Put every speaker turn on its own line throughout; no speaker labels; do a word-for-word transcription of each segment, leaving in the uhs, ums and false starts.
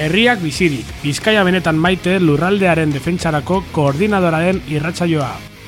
Herriak bizirik, Bizkaia benetan maite lurraldearen defentsarako koordinadoraren irratsaioa.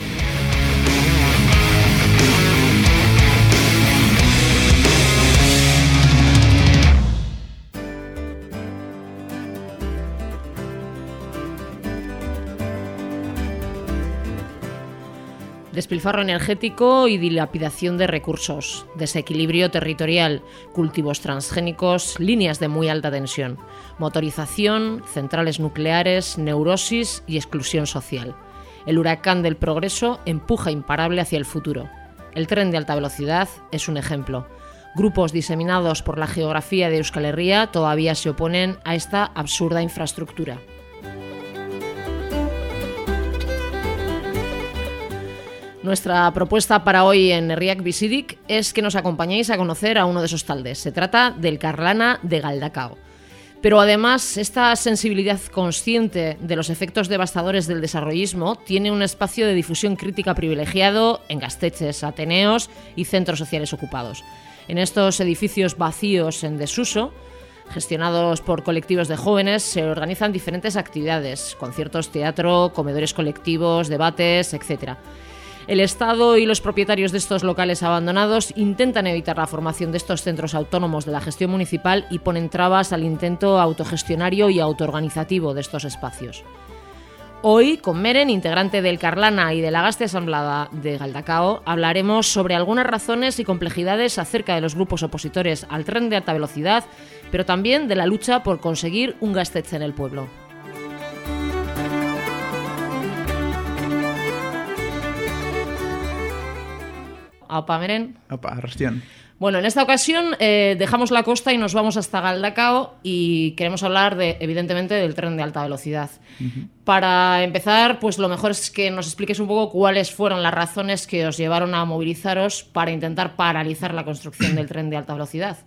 Despilfarro energético y dilapidación de recursos, desequilibrio territorial, cultivos transgénicos, líneas de muy alta tensión, motorización, centrales nucleares, neurosis y exclusión social. El huracán del progreso empuja imparable hacia el futuro. El tren de alta velocidad es un ejemplo. Grupos diseminados por la geografía de Euskal Herria todavía se oponen a esta absurda infraestructura. Nuestra propuesta para hoy en Herriak bizirik es que nos acompañéis a conocer a uno de esos taldes. Se trata del Carlana de Galdakao. Pero además, esta sensibilidad consciente de los efectos devastadores del desarrollismo tiene un espacio de difusión crítica privilegiado en gaztetxes, ateneos y centros sociales ocupados. En estos edificios vacíos en desuso, gestionados por colectivos de jóvenes, se organizan diferentes actividades, conciertos, teatro, comedores colectivos, debates, etcétera. El Estado y los propietarios de estos locales abandonados intentan evitar la formación de estos centros autónomos de la gestión municipal y ponen trabas al intento autogestionario y autoorganizativo de estos espacios. Hoy, con Meren, integrante del Carlana y de la Gazte Asamblea de Galdakao, hablaremos sobre algunas razones y complejidades acerca de los grupos opositores al tren de alta velocidad, pero también de la lucha por conseguir un gaztetxe en el pueblo. Aupa, Meren.
Aupa, arrastión.
Bueno, en esta ocasión eh, dejamos la costa y nos vamos hasta Galdakao y queremos hablar, de, evidentemente, del tren de alta velocidad. Uh-huh. Para empezar, pues lo mejor es que nos expliques un poco cuáles fueron las razones que os llevaron a movilizaros para intentar paralizar la construcción del tren de alta velocidad.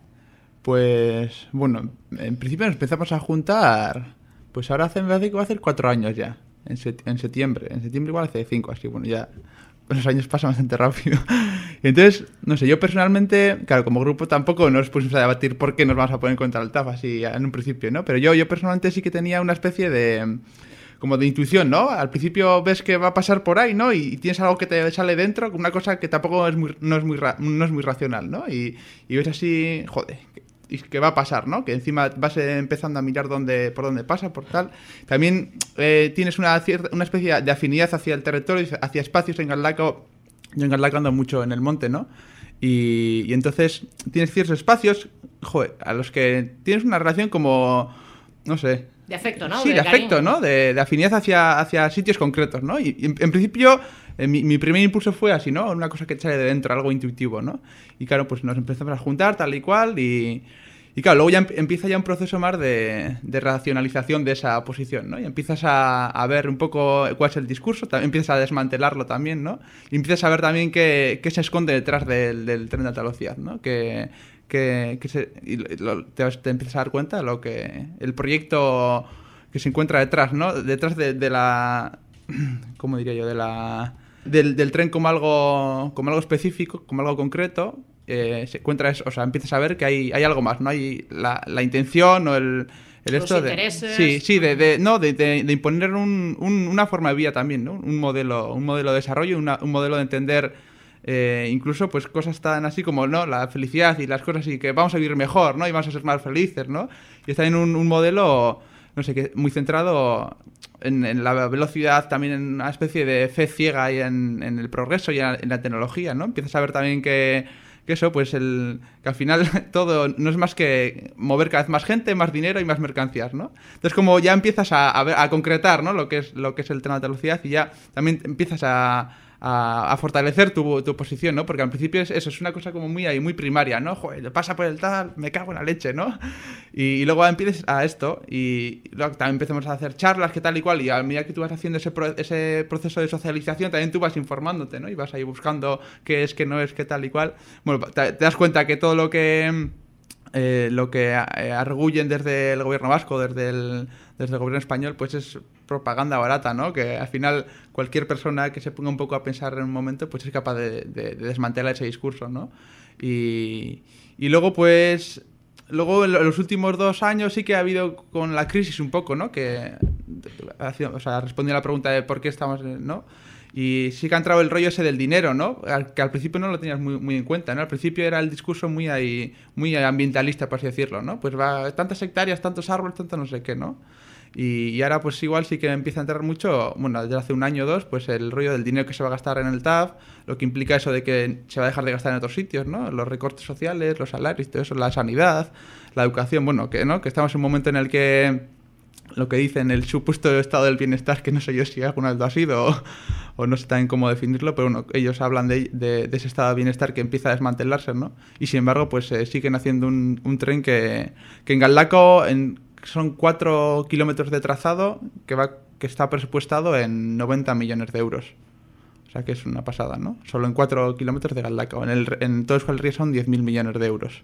Pues, bueno, en principio nos empezamos a juntar, pues ahora hace, me parece que va a hacer cuatro años ya, en, set, en septiembre. En septiembre igual hace cinco, así bueno, ya... los años pasan bastante rápido. Entonces, no sé, yo personalmente, claro, como grupo tampoco nos pusimos a debatir por qué nos vamos a poner contra el T A F así en un principio, ¿no? Pero yo, yo personalmente sí que tenía una especie de... como de intuición, ¿no? Al principio ves que va a pasar por ahí, ¿no? Y, y tienes algo que te sale dentro, una cosa que tampoco es muy, no, es muy ra, no es muy racional, ¿no? Y, y ves así, joder... y que va a pasar, ¿no? Que encima vas empezando a mirar dónde, por dónde pasa, por tal. También eh, tienes una, cierta, una especie de afinidad hacia el territorio, hacia espacios en Galdakao. Yo en Galdakao ando mucho en el monte, ¿no? Y, y entonces tienes ciertos espacios, joder, a los que tienes una relación como, no sé...
de afecto, ¿no?
Sí, de, de afecto, ¿no? De, de afinidad hacia, hacia sitios concretos, ¿no? Y, y en, en principio... Eh, mi, mi primer impulso fue así, ¿no? Una cosa que te sale de dentro, algo intuitivo, ¿no? Y claro, pues nos empezamos a juntar tal y cual y... y claro, luego ya empieza ya un proceso más de, de racionalización de esa posición, ¿no? Y empiezas a, a ver un poco cuál es el discurso, también empiezas a desmantelarlo también, ¿no? Y empiezas a ver también qué, qué se esconde detrás del, del tren de alta velocidad, ¿no? Que, que, que se, y lo, te, te empiezas a dar cuenta de lo que... el proyecto que se encuentra detrás, ¿no? Detrás de, de la... ¿cómo diría yo? De la... Del, del tren como algo, como algo específico, como algo concreto, eh, se encuentra eso, o sea, empiezas a ver que hay, hay algo más, ¿no? Hay la, la intención o el, el
los
esto
intereses.
De, sí, sí, de, de no, de, de, de imponer un, un, una forma de vida también, ¿no? Un modelo, un modelo de desarrollo, una, un modelo de entender eh, incluso pues cosas tan así como, ¿no? La felicidad y las cosas y que vamos a vivir mejor, ¿no? Y vamos a ser más felices, ¿no? Y está en un, un modelo, no sé, que muy centrado en, en la velocidad, también en una especie de fe ciega y en, en el progreso y en la, en la tecnología, ¿no? Empiezas a ver también que, que eso, pues el que al final todo no es más que mover cada vez más gente, más dinero y más mercancías, ¿no? Entonces como ya empiezas a, a, ver, a concretar, ¿no? Lo que es lo que es el tren de alta velocidad y ya también empiezas a A, a fortalecer tu, tu posición, ¿no? Porque al principio es, eso es una cosa como muy ahí, muy primaria, ¿no? Joder, pasa por el tal, me cago en la leche, ¿no? Y, y luego empiezas a esto y, y luego también empezamos a hacer charlas, que tal y cual, y a medida que tú vas haciendo ese, pro, ese proceso de socialización, también tú vas informándote, ¿no? Y vas ahí buscando qué es, qué no es, qué tal y cual. Bueno, te, te das cuenta que todo lo que... Eh, lo que eh, arguyen desde el gobierno vasco, desde el, desde el gobierno español, pues es propaganda barata, ¿no? Que al final cualquier persona que se ponga un poco a pensar en un momento, pues es capaz de, de, de desmantelar ese discurso, ¿no? Y, y luego, pues, luego en los últimos dos años sí que ha habido con la crisis un poco, ¿no? Que, o sea, respondiendo a la pregunta de por qué estamos, ¿no? Y sí que ha entrado el rollo ese del dinero, ¿no? Que al principio no lo tenías muy, muy en cuenta, ¿no? Al principio era el discurso muy ahí, muy ambientalista, por así decirlo, ¿no? Pues va, tantas hectáreas, tantos árboles, tanto no sé qué, ¿no? Y, y ahora pues igual sí que empieza a entrar mucho, bueno, desde hace un año o dos, pues el rollo del dinero que se va a gastar en el T A F, lo que implica eso de que se va a dejar de gastar en otros sitios, ¿no? Los recortes sociales, los salarios, todo eso, la sanidad, la educación, bueno, que, ¿no? Que estamos en un momento en el que lo que dicen el supuesto estado del bienestar, que no sé yo si alguna vez lo ha sido o, o no sé también cómo definirlo, pero bueno, ellos hablan de, de, de ese estado de bienestar que empieza a desmantelarse, ¿no? Y sin embargo, pues eh, siguen haciendo un, un tren que, que en Galdakao en, son cuatro kilómetros de trazado que, va, que está presupuestado en noventa millones de euros. O sea que es una pasada, ¿no? Solo en cuatro kilómetros de Galdakao. En, el, en todo Euskal Herria son diez mil millones de euros.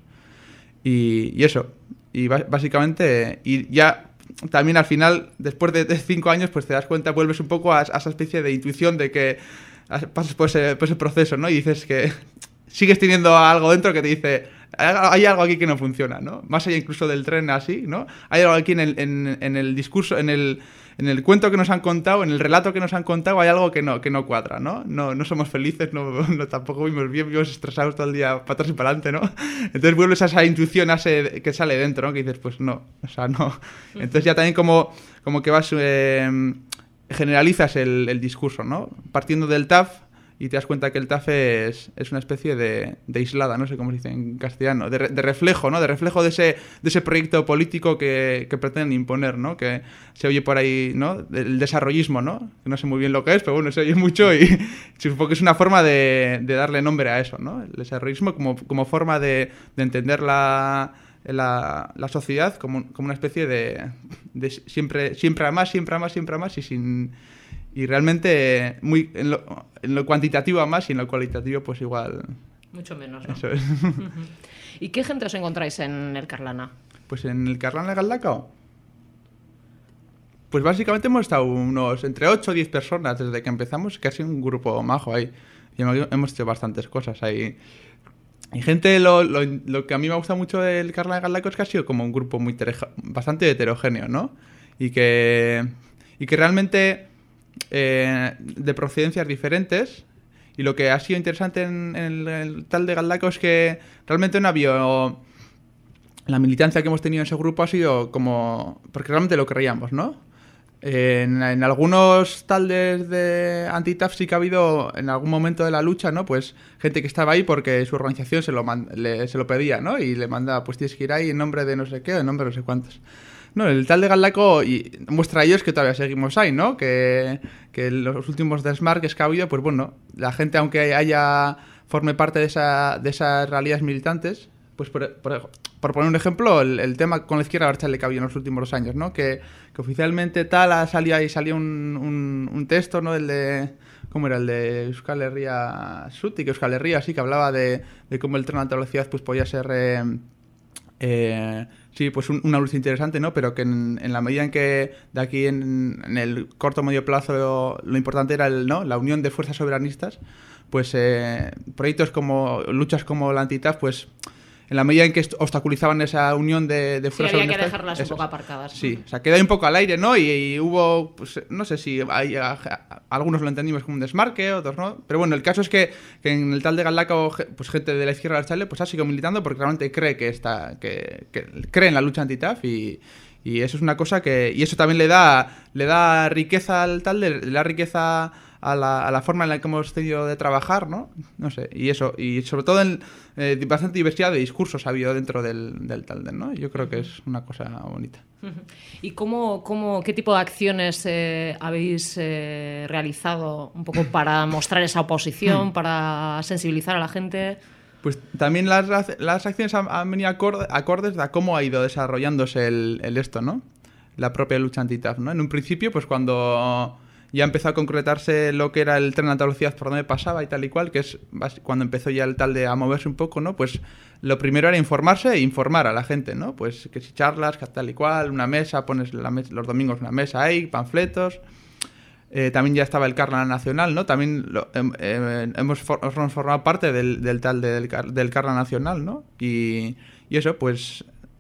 Y, y eso. Y básicamente, y ya también al final, después de, de cinco años, pues te das cuenta, vuelves un poco a, a esa especie de intuición de que pasas por ese, por ese proceso, ¿no? Y dices que sigues teniendo algo dentro que te dice, hay algo aquí que no funciona, ¿no? Más allá incluso del tren así, ¿no? Hay algo aquí en el, en, en el discurso, en el, en el cuento que nos han contado, en el relato que nos han contado, hay algo que no, que no cuadra, ¿no? No, no somos felices, no, no tampoco vivimos bien, vivimos estresados todo el día para atrás y para adelante, ¿no? Entonces vuelves a esa intuición a ese, que sale dentro, ¿no? Que dices, pues no, o sea, no. Entonces ya también como, como que vas, eh, generalizas el, el discurso, ¿no? Partiendo del T A F, y te das cuenta que el T A F es, es una especie de, de aislada, no sé cómo se dice en castellano, de, de reflejo, ¿no? De reflejo de ese, de ese proyecto político que, que pretenden imponer, ¿no? Que se oye por ahí, ¿no? El desarrollismo, ¿no? Que no sé muy bien lo que es, pero bueno, se oye mucho y supongo que es una forma de, de darle nombre a eso, ¿no? El desarrollismo como, como forma de, de entender la, la, la sociedad como, como una especie de, de siempre, siempre a más, siempre a más, siempre a más y sin... Y realmente muy en lo, en lo cuantitativo a más y en lo cualitativo pues igual...
Mucho menos, ¿no?
Eso es.
¿Y qué gente os encontráis en el Karlana?
Pues en el Karlana de Galdakao. Pues básicamente hemos estado unos entre ocho o diez personas desde que empezamos, casi un grupo majo ahí. Y hemos, hemos hecho bastantes cosas ahí. Y gente, lo, lo, lo que a mí me gusta mucho del Karlana de Galdakao es que ha sido como un grupo muy bastante heterogéneo, ¿no? Y que, y que realmente... Eh, de procedencias diferentes, y lo que ha sido interesante en, en el, el tal de Galdakao es que realmente no ha habido la militancia que hemos tenido en ese grupo ha sido como porque realmente lo creíamos, ¿no? Eh, en, en algunos taldes de anti-T A F sí que ha habido en algún momento de la lucha, ¿no? Pues gente que estaba ahí porque su organización se lo, man, le, se lo pedía, ¿no? Y le mandaba, pues tienes que ir ahí en nombre de no sé qué, en nombre de no sé cuántos. No, el tal de Galdakao y muestra ello es que todavía seguimos ahí, ¿no? Que, que los últimos desmarques que ha habido, pues bueno, la gente, aunque haya forme parte de, esa, de esas realidades militantes, pues por, por, por poner un ejemplo, el, el tema con la izquierda abertzale que ha habido en los últimos dos años, ¿no? Que, que oficialmente tal ha salido ahí salió un, un, un texto, ¿no? El de... ¿Cómo era? El de Euskal Herria Sutik, Euskal Herria, sí, que hablaba de, de cómo el tren a alta velocidad pues podía ser... Eh, Eh, sí, pues un, una lucha interesante, ¿no? Pero que en, en la medida en que de aquí en, en el corto o medio plazo lo, lo importante era el, ¿no? La unión de fuerzas soberanistas, pues eh, proyectos como luchas como la anti-T A F, pues en la medida en que obstaculizaban esa unión de, de fuerzas
sí, había
soberanistas...
que dejarlas
eso,
un poco aparcadas.
Sí, o sea, quedó un poco al aire, ¿no? Y, y hubo, pues no sé si hay, a, a, algunos lo entendimos como un desmarque, otros no. Pero bueno, el caso es que, que en el tal de Galdakao, pues gente de la izquierda abertzale pues ha seguido militando porque realmente cree que está, que, que cree en la lucha anti-T A F y, y eso es una cosa que... Y eso también le da, le da riqueza al tal, de, le da riqueza... A la, a la forma en la que hemos tenido de trabajar, ¿no? No sé, y eso, y sobre todo en eh, bastante diversidad de discursos ha habido dentro del, del Talde, ¿no? Yo creo que es una cosa bonita.
¿Y cómo, cómo, qué tipo de acciones eh, habéis eh, realizado un poco para mostrar esa oposición, para sensibilizar a la gente?
Pues también las, las acciones han, han venido acorde, acordes a cómo ha ido desarrollándose el, el esto, ¿no? La propia lucha anti-T A F, ¿no? En un principio, pues cuando... ya empezó a concretarse lo que era el tren a alta velocidad por donde pasaba y tal y cual, que es cuando empezó ya el tal de a moverse un poco, ¿no? Pues lo primero era informarse e informar a la gente, ¿no? Pues que si charlas, que tal y cual, una mesa, pones la mes los domingos una mesa ahí, panfletos. Eh, también ya estaba el Karlana Nacional, ¿no? También lo, eh, eh, hemos, for hemos formado parte del, del tal de, del, del Karlana Nacional, ¿no? Y, y eso, pues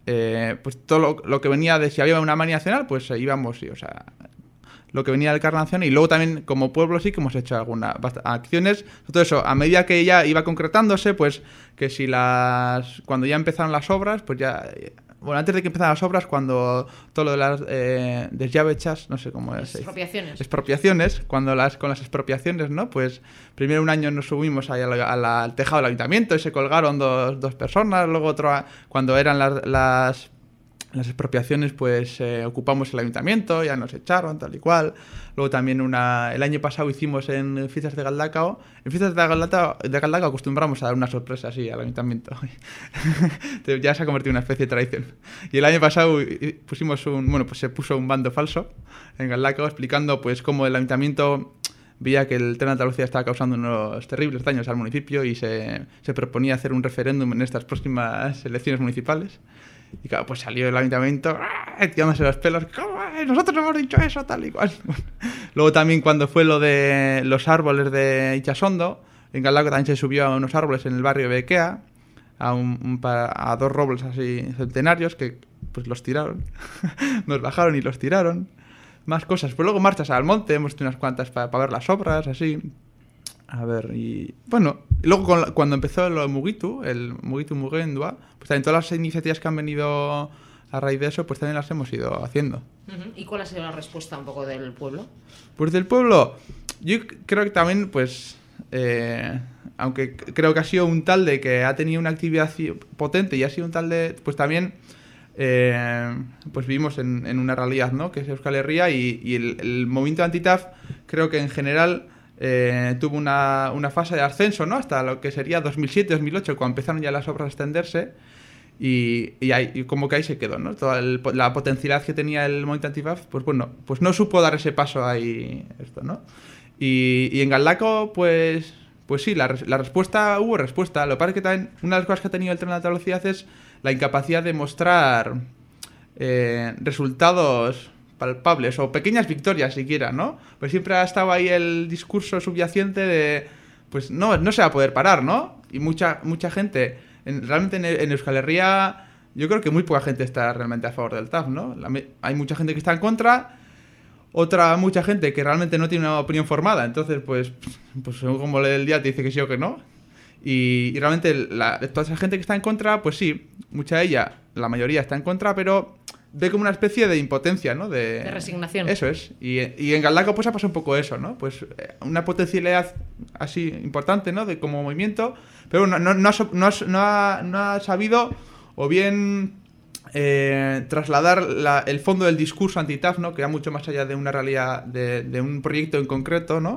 eh, pues todo lo, lo que venía de si había una manía nacional, pues eh, íbamos, sí, o sea, lo que venía del Carnaval Nacional, y luego también como pueblo sí que hemos hecho algunas acciones, todo eso, a medida que ya iba concretándose, pues que si las, cuando ya empezaron las obras, pues ya, bueno, antes de que empezaran las obras, cuando todo lo de las eh, desllavechas, no sé cómo es.
Expropiaciones.
Expropiaciones, cuando las, con las expropiaciones, ¿no? Pues primero un año nos subimos ahí al, al, al tejado del ayuntamiento y se colgaron dos, dos personas, luego otro, cuando eran las, las las expropiaciones, pues eh, ocupamos el ayuntamiento, ya nos echaron, tal y cual. Luego también una, el año pasado hicimos en Fiestas de Galdacao. En Fiestas de Galdacao, de Galdacao acostumbramos a dar una sorpresa así al ayuntamiento. Ya se ha convertido en una especie de tradición. Y el año pasado pusimos un, bueno, pues se puso un bando falso en Galdacao explicando pues cómo el ayuntamiento veía que el tren de Andalucía estaba causando unos terribles daños al municipio y se, se proponía hacer un referéndum en estas próximas elecciones municipales. Y claro, pues salió el ayuntamiento ¡ah! Tirándose los pelos. ¿Cómo? Nosotros no hemos dicho eso, tal y cual. Luego también cuando fue lo de los árboles de Itxasondo, en Galdacao también se subió a unos árboles en el barrio de Bequea, a, un, un, a dos robles así centenarios que pues los tiraron. Nos bajaron y los tiraron. Más cosas. Pues luego marchas al monte, hemos hecho unas cuantas para pa ver las obras, así. A ver, y bueno, y luego con la, cuando empezó lo de Mugitu, el Mugitu Mugendua, pues también todas las iniciativas que han venido a raíz de eso, pues también las hemos ido haciendo.
Uh-huh. ¿Y cuál ha sido la respuesta un poco del pueblo?
Pues del pueblo, yo creo que también, pues, eh, aunque creo que ha sido un tal de que ha tenido una actividad potente y ha sido un tal de, pues también, eh, pues vivimos en, en una realidad, ¿no? Que es Euskal Herria y, y el, el movimiento anti-T A F, creo que en general Eh, tuvo una, una fase de ascenso, ¿no? Hasta lo que sería dos mil siete dos mil ocho, cuando empezaron ya las obras a extenderse y, y, ahí, y como que ahí se quedó, ¿no? Toda el, la potencialidad que tenía el movimiento anti-T A F, pues bueno, pues no supo dar ese paso ahí, esto, ¿no? Y, y en Galdacao, pues, pues sí, la, la respuesta, hubo respuesta. Lo que pasa es que también una de las cosas que ha tenido el tren de alta velocidad es la incapacidad de mostrar eh, resultados palpables o pequeñas victorias siquiera, ¿no? Pues siempre ha estado ahí el discurso subyacente de pues no, no se va a poder parar, ¿no? Y mucha mucha gente, en, realmente en, en Euskal Herria yo creo que muy poca gente está realmente a favor del T A F, ¿no? La, hay mucha gente que está en contra, otra mucha gente que realmente no tiene una opinión formada, entonces pues, pues según como lee el día te dice que sí o que no. Y, y realmente la, toda esa gente que está en contra, pues sí, mucha de ella, la mayoría está en contra, pero ve como una especie de impotencia, ¿no? De,
de resignación.
Eso es. Y, y en Galdacao pues ha pasado un poco eso, ¿no? Pues una potencialidad así importante, ¿no? De como movimiento, pero no, no, no, ha, no, ha, no, ha, no ha sabido o bien eh, trasladar la, el fondo del discurso anti-T A F, ¿no? Que va mucho más allá de una realidad, de, de un proyecto en concreto, ¿no?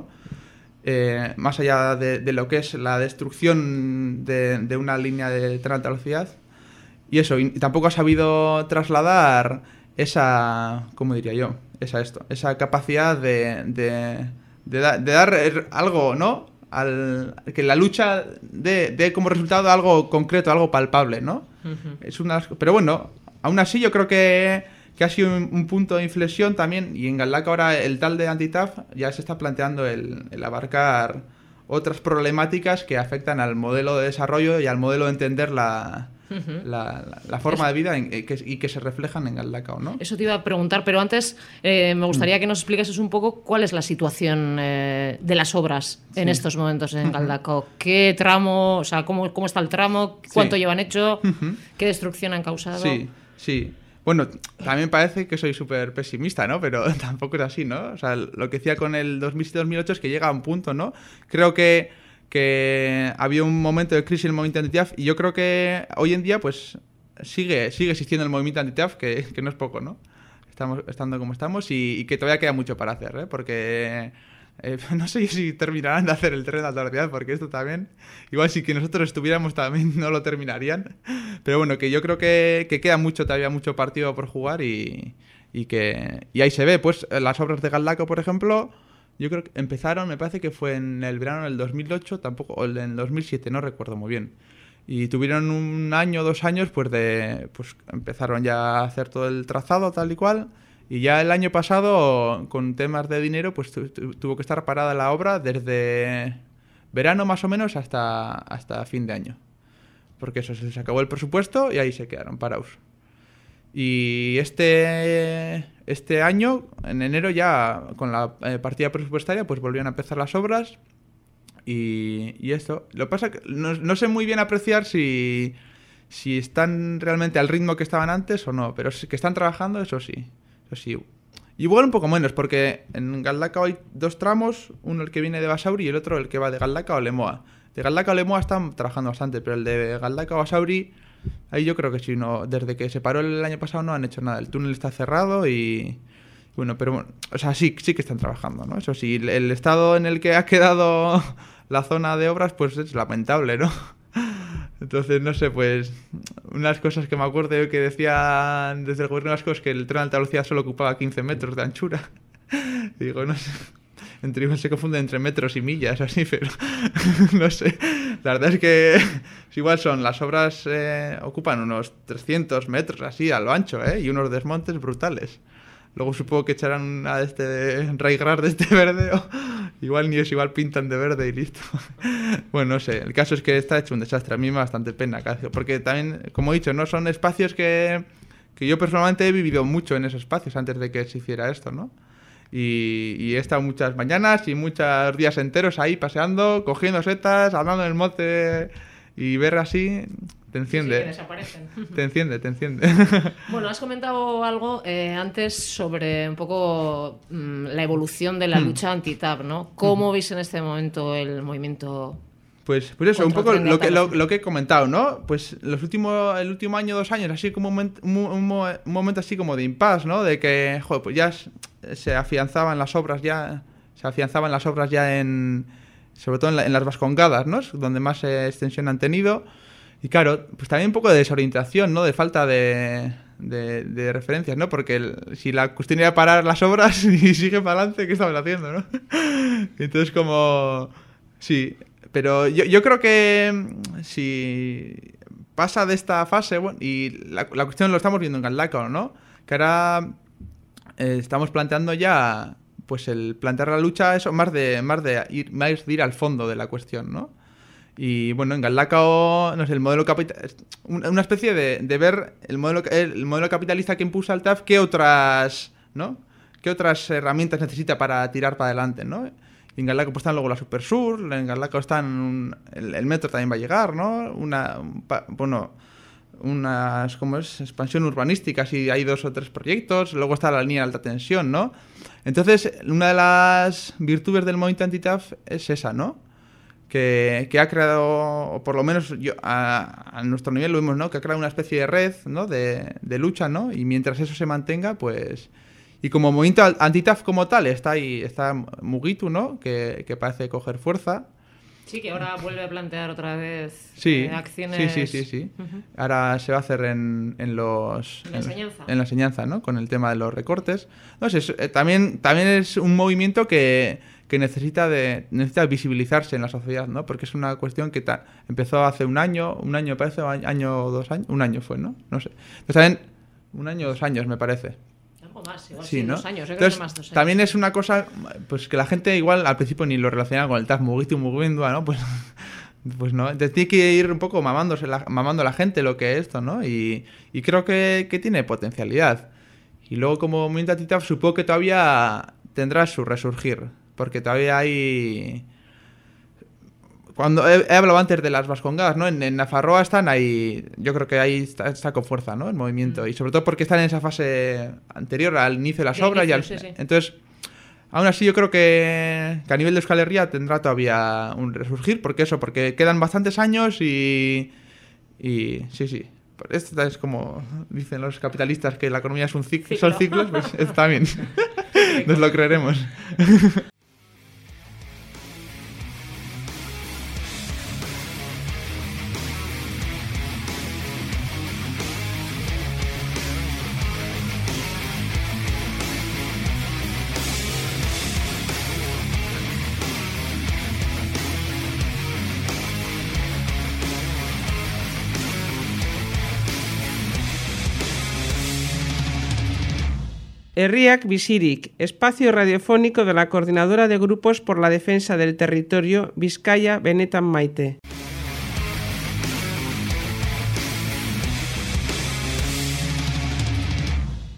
Eh, más allá de, de lo que es la destrucción de, de una línea de tren alta velocidad. Y eso, y tampoco ha sabido trasladar esa, ¿cómo diría yo? Esa esto, esa capacidad de, de, de, da, de dar algo, ¿no? Al, que la lucha dé de como resultado algo concreto, algo palpable, ¿no? Uh-huh. Es una, pero bueno, aún así yo creo que, que ha sido un, un punto de inflexión también, y en Galdacao ahora el tal de anti-T A F ya se está planteando el, el abarcar otras problemáticas que afectan al modelo de desarrollo y al modelo de entender la... Uh-huh. La, la, la forma es... de vida en, que, y que se reflejan en Galdacao, ¿no?
Eso te iba a preguntar, pero antes eh, me gustaría mm. que nos explicases un poco cuál es la situación eh, de las obras sí. en estos momentos en Galdacao. Uh-huh. ¿Qué tramo, o sea, cómo, cómo está el tramo? ¿Cuánto sí. llevan hecho? Uh-huh. ¿Qué destrucción han causado?
Sí, sí. Bueno, también parece que soy súper pesimista, ¿no? Pero tampoco es así, ¿no? O sea, lo que decía con el dos mil siete dos mil ocho es que llega a un punto, ¿no? Creo que que había un momento de crisis en el movimiento anti-T A F y yo creo que hoy en día pues sigue sigue existiendo el movimiento anti-T A F, que, que no es poco, ¿no? Estamos estando como estamos y, y que todavía queda mucho para hacer, ¿eh? Porque eh, no sé si terminarán de hacer el tren de alta velocidad, porque esto también, igual si que nosotros estuviéramos también no lo terminarían, pero bueno, que yo creo que, que queda mucho, todavía mucho partido por jugar y, y que y ahí se ve, pues las obras de Galdacao, por ejemplo. Yo creo que empezaron, me parece que fue en el verano del dos mil ocho, tampoco, o en el dos mil siete, no recuerdo muy bien. Y tuvieron un año, dos años, pues de, pues empezaron ya a hacer todo el trazado tal y cual. Y ya el año pasado, con temas de dinero, pues tu, tu, tuvo que estar parada la obra desde verano más o menos hasta, hasta fin de año. Porque eso, se acabó el presupuesto y ahí se quedaron parados. Y este, este año, en enero ya, con la eh, partida presupuestaria, pues volvieron a empezar las obras y, y esto. Lo que pasa es que no, no sé muy bien apreciar si, si están realmente al ritmo que estaban antes o no, pero sí que están trabajando, eso sí, eso sí. Igual un poco menos, porque en Galdacao hay dos tramos, uno el que viene de Basauri y el otro el que va de Galdacao a Lemoa. De Galdacao a Lemoa están trabajando bastante, pero el de Galdacao a Basauri, ahí yo creo que sí, no, desde que se paró el año pasado no han hecho nada. El túnel está cerrado y... Bueno, pero bueno, o sea, sí, sí que están trabajando, ¿no? Eso sí, el, el estado en el que ha quedado la zona de obras, pues es lamentable, ¿no? Entonces, no sé, pues unas cosas que me acuerdo que decían desde el gobierno vasco es que el tren de alta velocidad solo ocupaba quince metros de anchura. Y digo, no sé, entre igual se confunde entre metros y millas, así, pero no sé. La verdad es que igual son, las obras eh, ocupan unos trescientos metros así a lo ancho, ¿eh? Y unos desmontes brutales. Luego supongo que echarán una de este de raigrar de este verde o igual ni es, igual pintan de verde y listo. Bueno, no sé, el caso es que está hecho un desastre. A mí me da bastante pena, porque también, como he dicho, no son espacios que, que yo personalmente he vivido mucho en esos espacios antes de que se hiciera esto, ¿no? Y, y he estado muchas mañanas y muchos días enteros ahí paseando, cogiendo setas, hablando en el monte y ver así... Te enciende.
Sí, que desaparecen.
Te enciende, te enciende.
Bueno, has comentado algo eh, antes sobre un poco mmm, la evolución de la lucha anti-T A V, ¿no? ¿Cómo mm. veis en este momento el movimiento?
Pues, pues eso, un poco lo que, lo, lo que he comentado, ¿no? Pues los últimos, el último año, dos años, así como un, un, un, un momento así como de impasse, ¿no? De que, joder, pues ya se afianzaban las obras ya, se afianzaban las obras ya en, sobre todo en, la, en las Vascongadas, ¿no? Donde más eh, extensión han tenido. Y claro, pues también un poco de desorientación, ¿no? De falta de, de, de referencias, ¿no? Porque el, si la cuestión era parar las obras y sigue para adelante, ¿qué estamos haciendo, no? Entonces como... Sí, pero yo, yo creo que si pasa de esta fase, bueno, y la, la cuestión lo estamos viendo en Galdacao, ¿no? Que ahora eh, estamos planteando ya, pues el plantear la lucha, eso, más de, más de ir, más de ir al fondo de la cuestión, ¿no? Y bueno, en Galdacao, no sé, el modelo capital, una especie de, de ver el modelo, el modelo capitalista que impulsa el T A V, qué otras, ¿no? ¿Qué otras herramientas necesita para tirar para adelante, ¿no? Y en Galdacao pues están luego la Supersur, en Galdacao están un, el, el metro también va a llegar, ¿no? Una, un, bueno, unas, ¿cómo es? Expansión urbanística, sí, hay dos o tres proyectos, luego está la línea de alta tensión, ¿no? Entonces, una de las virtudes del movimiento anti-T A V es esa, ¿no? Que, que ha creado, o por lo menos yo, a, a nuestro nivel lo vemos, ¿no? Que ha creado una especie de red, ¿no? De, de lucha, ¿no? Y mientras eso se mantenga, pues... Y como movimiento anti-T A V como tal, está ahí, está Mugitu, ¿no? Que, que parece coger fuerza.
Sí, que ahora vuelve a plantear otra vez
sí,
eh, acciones...
Sí, sí, sí, sí. Uh-huh. Ahora se va a hacer en, en los...
En la enseñanza.
En, en la enseñanza, ¿no? Con el tema de los recortes. No sé, es, eh, también, también es un movimiento que... que necesita de necesita visibilizarse en la sociedad, ¿no? Porque es una cuestión que ta- empezó hace un año, un año me parece, o año o dos años, un año fue, ¿no? No sé. Entonces también, un año o dos años me parece.
Algo más, igual
sí,
sí,
¿no?
dos años, yo
Entonces,
creo que más dos años.
También es una cosa, pues que la gente igual al principio ni lo relaciona con el T A V, Mugitu, Mugimendua, ¿no? Pues, pues no, entonces tiene que ir un poco mamándose la, mamando a la gente lo que es esto, ¿no? Y, y creo que, que tiene potencialidad. Y luego como movimiento anti-T A V supongo que todavía tendrá su resurgir. Porque todavía hay... Cuando he, he hablado antes de las Vascongadas, ¿no? En, en Nafarroa están ahí... Yo creo que ahí está, está con fuerza, ¿no? El movimiento. Mm. Y sobre todo porque están en esa fase anterior al inicio de las de obras. Inicio, y al, sí, sí. Entonces, aún así yo creo que, que a nivel de Euskal Herria tendrá todavía un resurgir. Porque eso, porque quedan bastantes años y... Y sí, sí. Esto es como dicen los capitalistas que la economía es un ciclo, ¿Ciclo? son ciclos, pues está bien. Nos lo creeremos.
Herriak Bizirik, espacio radiofónico de la Coordinadora de Grupos por la Defensa del Territorio Bizkaia Benetan Maite.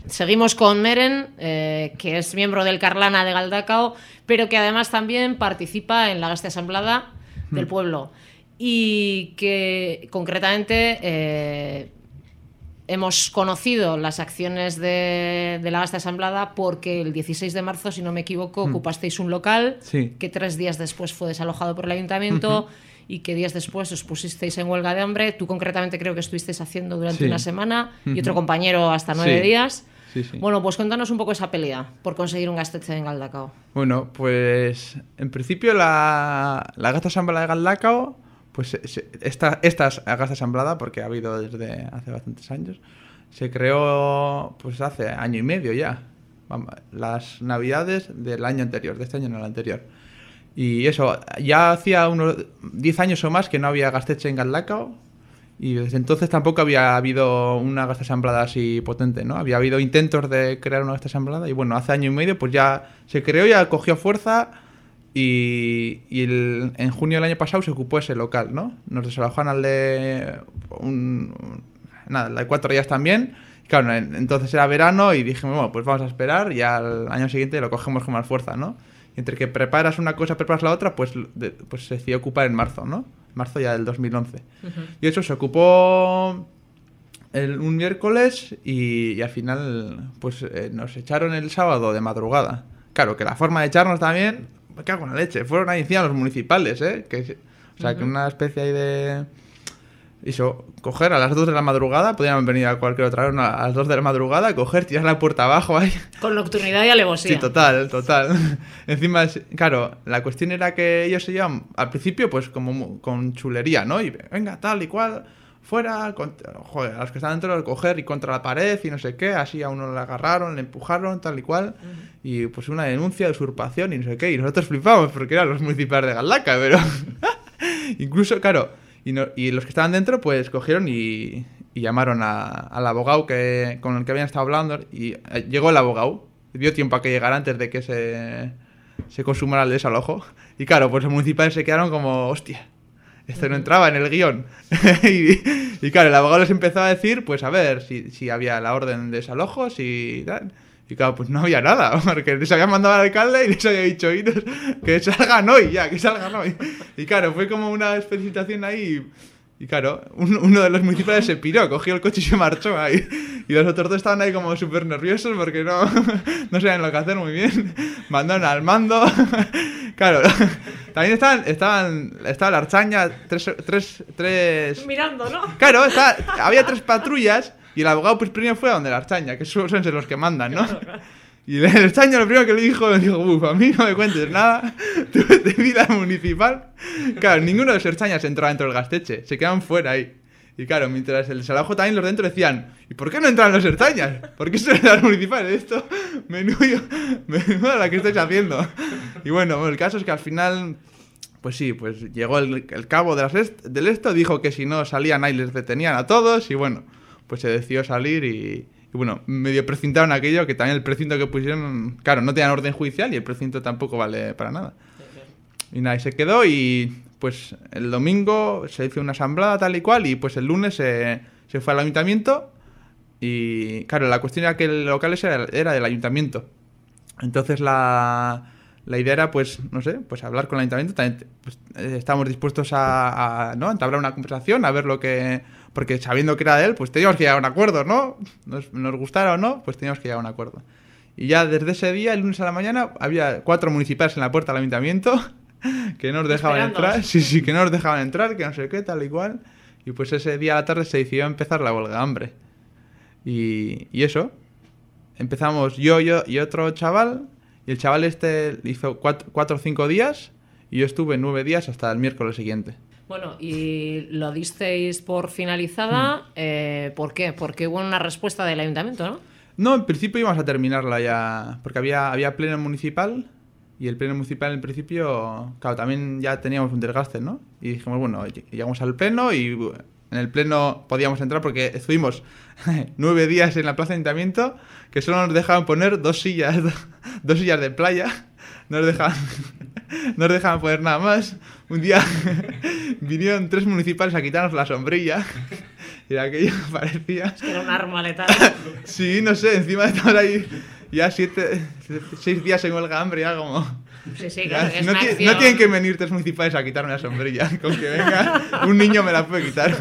seguimos con Meren, eh, que es miembro del Carlana de Galdakao, pero que además también participa en la Gazte Asamblada del pueblo. Y que concretamente eh, hemos conocido las acciones de, de la Gazte Asamblada porque el dieciséis de marzo, si no me equivoco, mm. ocupasteis un local
sí.
que tres días después fue desalojado por el ayuntamiento. Uh-huh. Y que días después os pusisteis en huelga de hambre. Tú concretamente creo que estuvisteis haciendo durante
sí.
una semana y otro compañero hasta nueve
sí.
días.
Sí, sí.
Bueno, pues cuéntanos un poco esa pelea por conseguir un gastetxe en Galdakao.
Bueno, pues en principio la, la Gazte Asamblada de Galdakao, pues esta, esta Gazte Asamblada, porque ha habido desde hace bastantes años, se creó pues hace año y medio ya, las navidades del año anterior, de este año no el anterior. Y eso, ya hacía unos diez años o más que no había gastetxe en Galdakao y desde entonces tampoco había habido una Gazte Asamblada así potente, ¿no? Había habido intentos de crear una Gazte Asamblada y bueno, hace año y medio pues ya se creó, ya cogió fuerza y, y el, en junio del año pasado se ocupó ese local, ¿no? Nos desalojaron al de... Un, un, nada, el de cuatro días también. Claro, entonces era verano y dijimos, bueno, pues vamos a esperar y al año siguiente lo cogemos con más fuerza, ¿no? Entre que preparas una cosa, preparas la otra, pues, de, pues se decidió ocupar en marzo, ¿no? Marzo ya del dos mil once. Uh-huh. Y eso se ocupó el, un miércoles y, y al final pues eh, nos echaron el sábado de madrugada. Claro, que la forma de echarnos también, me cago en la leche, fueron ahí encima los municipales, ¿eh? Que, o sea, uh-huh. que una especie ahí de... Eso, coger a las dos de la madrugada, podrían haber venido a cualquier otra hora, a las dos de la madrugada, coger, tirar la puerta abajo ahí.
Con nocturnidad y alevosía.
Sí, total, total. Encima, claro, la cuestión era que ellos se llevan, al principio, pues como con chulería, ¿no? Y venga, tal y cual, fuera, contra, joder, a los que estaban dentro, coger y contra la pared y no sé qué, así a uno le agarraron, le empujaron, tal y cual, uh-huh. y pues una denuncia de usurpación y no sé qué, y nosotros flipamos porque eran los municipales de Galdakao, pero incluso, claro... Y, no, y los que estaban dentro, pues cogieron y, y llamaron a, al abogado que, con el que habían estado hablando. Y eh, llegó el abogado. Dio tiempo a que llegara antes de que se, se consumara el desalojo. Y claro, pues los municipales se quedaron como, hostia, esto no entraba en el guión. y, y claro, el abogado les empezó a decir, pues a ver, si, si había la orden de desalojos y tal. Y claro, pues no había nada, porque les habían mandado al alcalde y les había dicho que salgan hoy ya, que salgan hoy. Y claro, fue como una felicitación ahí. Y claro, un, uno de los municipales se piró, cogió el coche y se marchó ahí. Y los otros dos estaban ahí como súper nerviosos porque no, no sabían lo que hacer muy bien. Mandaron al mando. Claro, también estaban, estaban, estaba la Archaña, tres, tres, tres...
Mirando, ¿no?
Claro, estaba, había tres patrullas. Y el abogado pues primero fue a donde la Archaña, que suelen ser los que mandan, ¿no? Y el Archaña lo primero que le dijo, le dijo, uff, a mí no me cuentes nada, tú de vida municipal. Claro, ninguno de los Archañas entró dentro del gastetxe, se quedaban fuera ahí. Y claro, mientras el desalojo también los dentro decían, ¿y por qué no entran los Archañas? ¿Por qué son las municipales? Esto, menudo, menudo la que estáis haciendo. Y bueno, el caso es que al final... Pues sí, pues llegó el, el cabo de las est- del esto, dijo que si no salían ahí les detenían a todos y bueno... Pues se decidió salir y, y bueno, medio precintaron aquello, que también el precinto que pusieron, claro, no tenían orden judicial y el precinto tampoco vale para nada. Y nada, y se quedó y pues el domingo se hizo una asamblea tal y cual y pues el lunes se, se fue al ayuntamiento y claro, la cuestión era que el local ese era, era del ayuntamiento. Entonces la, la idea era pues, no sé, pues hablar con el ayuntamiento, también pues, estábamos dispuestos a, a, ¿no? a entablar una conversación, a ver lo que... Porque sabiendo que era de él, pues teníamos que llegar a un acuerdo, ¿no? Nos, nos gustara o no, pues teníamos que llegar a un acuerdo. Y ya desde ese día, el lunes a la mañana, había cuatro municipales en la puerta del ayuntamiento que no nos dejaban entrar. Sí, sí, que no nos dejaban entrar, que no sé qué, tal y cual. Y pues ese día a la tarde se decidió empezar la huelga de hambre. Y, y eso. Empezamos yo, yo y otro chaval. Y el chaval este hizo cuatro, cuatro o cinco días. Y yo estuve nueve días hasta el miércoles siguiente.
Bueno, y lo disteis por finalizada, mm. eh, ¿por qué? Porque hubo una respuesta del ayuntamiento, ¿no?
No, en principio íbamos a terminarla ya, porque había, había pleno municipal, y el pleno municipal en principio, claro, también ya teníamos un desgaste, ¿no? Y dijimos, bueno, llegamos al pleno y en el pleno podíamos entrar porque estuvimos nueve días en la plaza de ayuntamiento, que solo nos dejaban poner dos sillas, dos sillas de playa, no nos dejaban... No nos dejaban poner nada más. Un día vinieron tres municipales a quitarnos la sombrilla. Y aquello parecía...
Es que era un arma letal.
Sí, no sé, encima de estar ahí ya siete, seis días en huelga hambre, ya como...
Sí, sí, claro,
ya,
es
no,
una
ti-
acción.
no tienen que venir tres municipales a quitarme la sombrilla. Con que venga un niño me la puede quitar.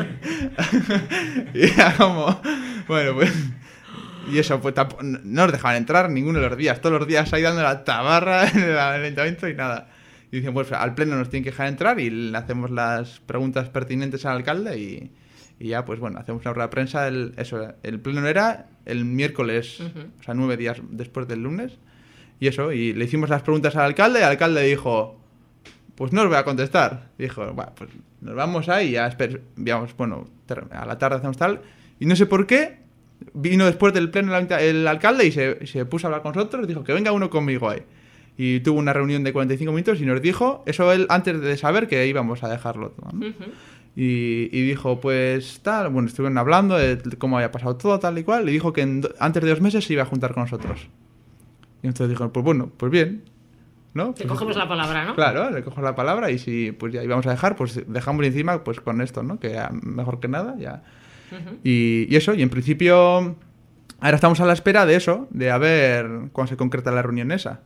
Y ya como... Bueno, pues... Y eso, pues tampoco, no nos dejaban entrar ninguno de los días. Todos los días ahí dando la tabarra en el ayuntamiento y nada. Y dicen, pues al pleno nos tienen que dejar entrar y le hacemos las preguntas pertinentes al alcalde y, y ya, pues bueno, hacemos una rueda de prensa. El, eso, el pleno era el miércoles, uh-huh. O sea, nueve días después del lunes. Y eso, y le hicimos las preguntas al alcalde y el alcalde dijo, pues no os voy a contestar. Dijo, bueno, pues nos vamos ahí, ya esper- digamos, bueno, a la tarde hacemos tal. Y no sé por qué, vino después del pleno el, el alcalde y se, se puso a hablar con nosotros, dijo que venga uno conmigo ahí. Y tuvo una reunión de cuarenta y cinco minutos y nos dijo, eso él antes de saber que íbamos a dejarlo todo, ¿no? Uh-huh. y, y dijo, pues tal, bueno, estuvieron hablando de cómo había pasado todo, tal y cual, y dijo que en, antes de dos meses se iba a juntar con nosotros. Y entonces dijo, pues bueno, pues bien, ¿no?
Te
pues,
cogemos la palabra, ¿no?
Claro, le cojo la palabra y si pues ya íbamos a dejar, pues dejamos encima pues con esto, ¿no? Que ya, mejor que nada, ya. Uh-huh. Y, y eso, y en principio, ahora estamos a la espera de eso, de a ver cuándo se concreta la reunión esa.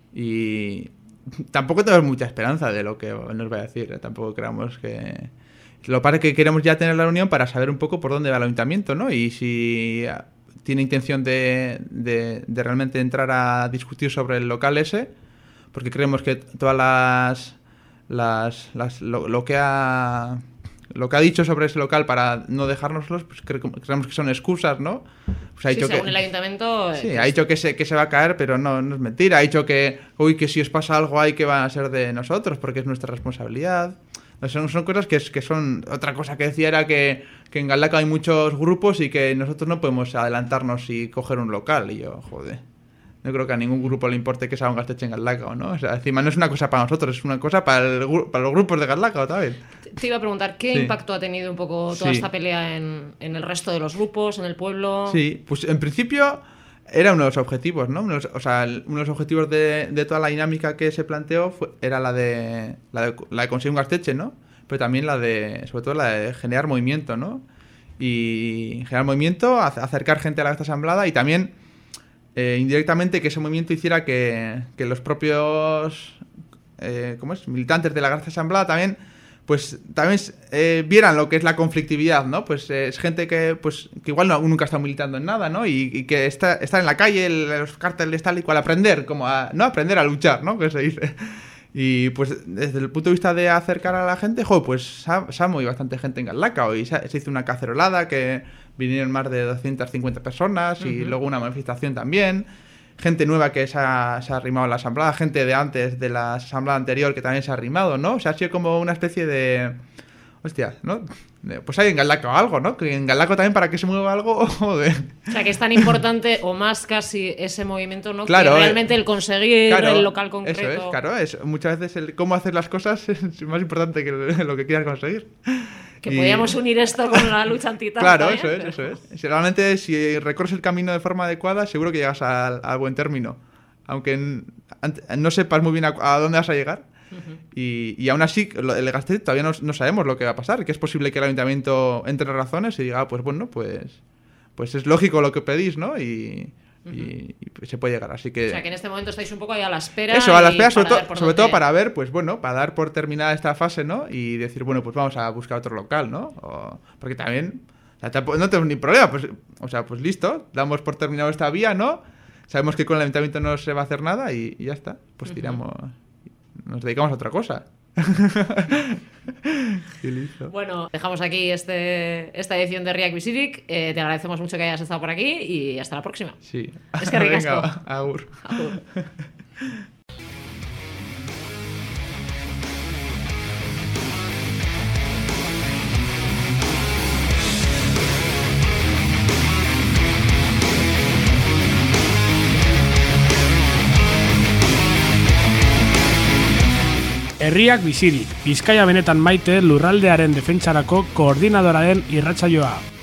Y tampoco tenemos mucha esperanza de lo que nos va a decir, ¿eh? Tampoco creamos que... Lo que pasa es que queremos ya tener la reunión para saber un poco por dónde va el ayuntamiento, ¿no? Y si tiene intención de, de, de realmente entrar a discutir sobre el local ese, porque creemos que todas las... las, las lo, lo que ha... Lo que ha dicho sobre ese local para no dejárnoslos, pues cre- creemos que son excusas, ¿no? Pues ha
sí,
dicho
según
que,
el ayuntamiento...
Sí,
pues...
ha dicho que se, que se va a caer, pero no, no es mentira. Ha dicho que, uy, que si os pasa algo ahí que van a ser de nosotros, porque es nuestra responsabilidad. Son, son cosas que, es, que son... Otra cosa que decía era que, que en Galdakao hay muchos grupos y que nosotros no podemos adelantarnos y coger un local. Y yo, joder... No creo que a ningún grupo le importe que se haga un Gaztetxe en Galdakao, ¿no? O sea, encima no es una cosa para nosotros, es una cosa para, el, para los grupos de Galdakao también.
Te iba a preguntar, ¿qué
sí.
impacto ha tenido un poco toda
sí.
esta pelea en, en el resto de los grupos, en el pueblo?
Sí, pues en principio era uno de los objetivos, ¿no? Uno de los, o sea, el, uno de los objetivos de, de toda la dinámica que se planteó fue, era la de, la de la de conseguir un Gaztetxe, ¿no? Pero también la de, sobre todo la de generar movimiento, ¿no? Y generar movimiento, acercar gente a la asamblea y también... Eh, indirectamente que ese movimiento hiciera que, que los propios eh, ¿cómo es? militantes de la Gracia Asamblea también pues también eh, vieran lo que es la conflictividad, ¿no? Pues eh, es gente que pues que igual no, nunca ha estado militando en nada, ¿no? Y, y que está, está en la calle, el, los cárteles tal y cual, aprender, como a, no aprender a luchar, ¿no? Que se dice. Y pues desde el punto de vista de acercar a la gente, jo, pues se ha, se ha movido bastante gente en Galdakao y se, se hizo una cacerolada que vinieron más de doscientas cincuenta personas y uh-huh. luego una manifestación también. Gente nueva que se ha, se ha arrimado a la asamblea, gente de antes, de la asamblea anterior que también se ha arrimado, ¿no? O sea, ha sido como una especie de... Hostia, ¿no? Pues hay en Galdakao algo, ¿no? Que en Galdakao también para que se mueva algo, joder.
O sea, que es tan importante o más casi ese movimiento, ¿no?
Claro,
que realmente el conseguir
claro,
el local concreto.
Eso es, claro. Es, muchas veces el cómo hacer las cosas es más importante que lo que quieras conseguir.
Que
y...
podíamos unir esto con la lucha antitanta.
Claro,
¿eh?
eso es, eso es. Si realmente si recorres el camino de forma adecuada, seguro que llegas al, al buen término. Aunque en, no sepas muy bien a, a dónde vas a llegar. Uh-huh. Y, y aún así, el Gaztetxe todavía no, no sabemos lo que va a pasar. Que es posible que el ayuntamiento entre razones y diga, ah, pues bueno, pues, pues es lógico lo que pedís, ¿no? Y, uh-huh. y, y se puede llegar. Así que...
O sea, que en este momento estáis un poco ahí a la espera.
Eso, a la espera, sobre, to- sobre
dónde...
todo para ver, pues bueno, para dar por terminada esta fase, ¿no? Y decir, bueno, pues vamos a buscar otro local, ¿no? O, porque también, o sea, no tenemos ni problema, pues, o sea, pues listo, damos por terminado esta vía, ¿no? Sabemos que con el ayuntamiento no se va a hacer nada y, y ya está. Pues tiramos, uh-huh. nos dedicamos a otra cosa. Y listo.
Bueno, dejamos aquí este, esta edición de Riak Bizirik. Eh, te agradecemos mucho que hayas estado por aquí y hasta la próxima.
Sí.
Es que ricasco.
Venga, agur.
Agur.
Herriak bizirik, Bizkaia benetan maite lurraldearen defentsarako koordinadoraren irratsaioa.